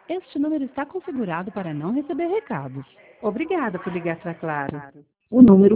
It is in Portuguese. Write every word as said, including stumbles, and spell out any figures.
Este número está configurado para não receber recados. Obrigada por ligar para Claro. O número